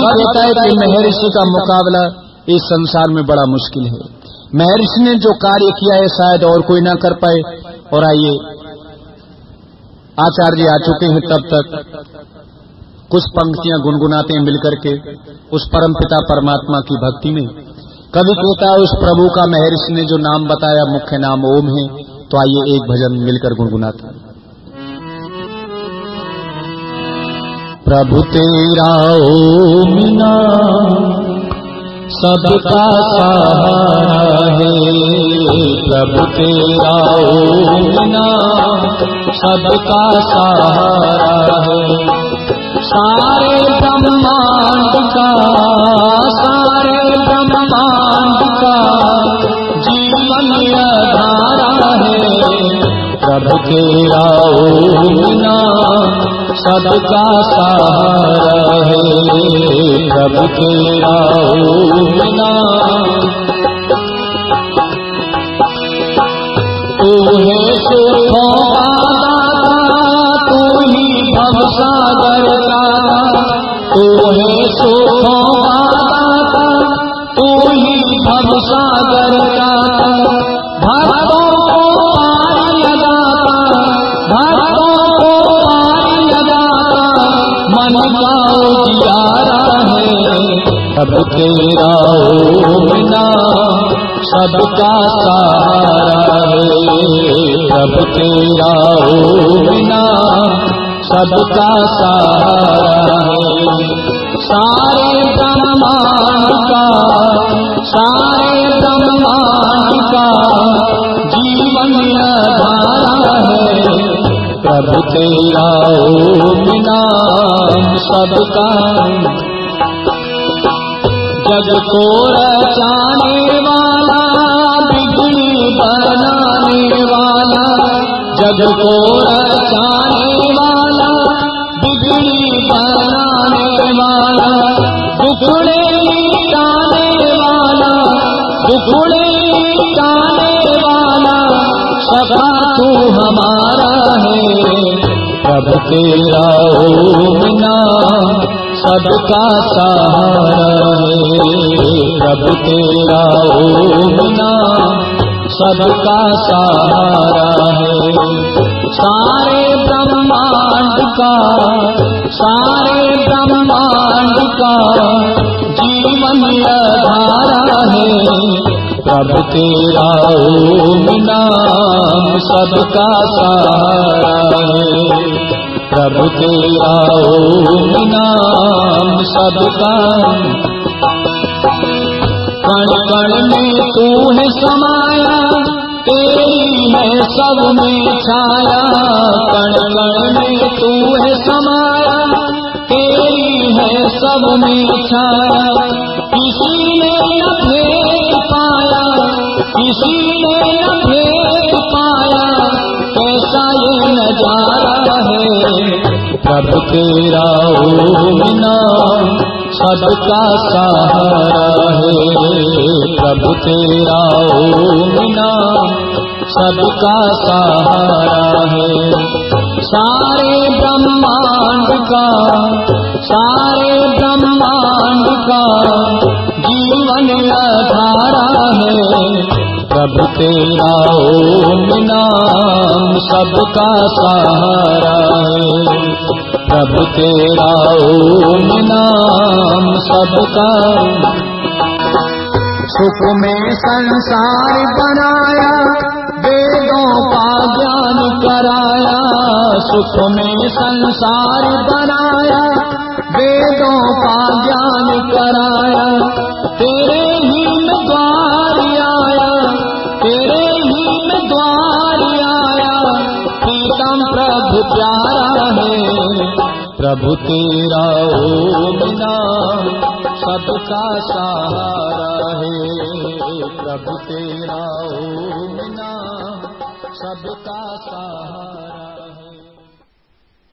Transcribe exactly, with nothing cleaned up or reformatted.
कवि कहता है कि महर्षि का मुकाबला इस संसार में बड़ा मुश्किल है। महर्षि ने जो कार्य किया है शायद और कोई ना कर पाए। और आइए, आचार्य आ चुके हैं, तब तक कुछ पंक्तियां गुनगुनाते हैं मिलकर के उस परमपिता परमात्मा की भक्ति में। कवि कहता है उस प्रभु का महर्षि ने जो नाम बताया मुख्य नाम ओम है। तो आइए एक भजन मिलकर गुनगुनाते हैं। प्रभु तेरा ओम नाम सबका सहारा है, प्रभु तेरा ओम नाम सबका सहारा है। सारे ब्रह्मांड का, सारे ब्रह्मांड का जीवन धारा है, प्रभु तेरा ओम नाम सबका सहारा है, प्रभु तेरा ओम नाम। तू है सुखों का दाता, तू ही भवसागर का, तू है सुखों का दाता, तू ही भवसागर का। भक्तों को पार लगाता, भक्तों को पार लगाता, मन का उजियारा है, प्रभु तेरा ओम नाम सबका सहारा है, प्रभु तेरा ओम नाम सबका सहारा है। सारे ब्रह्मांड का, सारे ब्रह्मांड का जीवन धारा है, प्रभु तेरा ओम नाम सबका। जग को रचाने वाला, बिगड़ी बनाने वाला, जग को रचाने वाला, बिगड़ी बनाने वाला, दुखड़े मिटाने वाला, दुखड़े मिटाने वाला, सखा तू हमारा है, प्रभु तेरा ओम नाम सबका सहारा है, प्रभु तेरा ओम नाम सबका सहारा है। सारे ब्रह्मांड का, सारे ब्रह्मांड का जीवन धारा है, प्रभु तेरा ओम नाम सबका सहारा है, प्रभु तेरा ओम नाम सबका। कण कण में तू है समाया, तेरी है सब में छाया, कण कण में तू है समाया, तेरी है सब में छाया। किसी ने न भेद पाया, किसी ने न भेद पाया, कैसा ये नजारा है, प्रभु तेरा ओम नाम सबका सहारा है, प्रभु तेरा ओम नाम सबका सहारा है। सारे ब्रह्मांड का, सारे ब्रह्मांड का जीवन धारा है, प्रभु तेरा ओम नाम सबका सहारा है, प्रभु तेरा ओम नाम सबका। सुख में संसार बनाया, वेदों का ज्ञान कराया, सुख में संसार बनाया, वेदों का ज्ञान कराया। तेरे ही में द्वार आया, तेरे ही में द्वार आया, प्रीतम प्रभु प्यारा है, प्रभु तेरा ओम नाम सबका सहारा है, प्रभु तेरा ओम नाम सबका सहारा।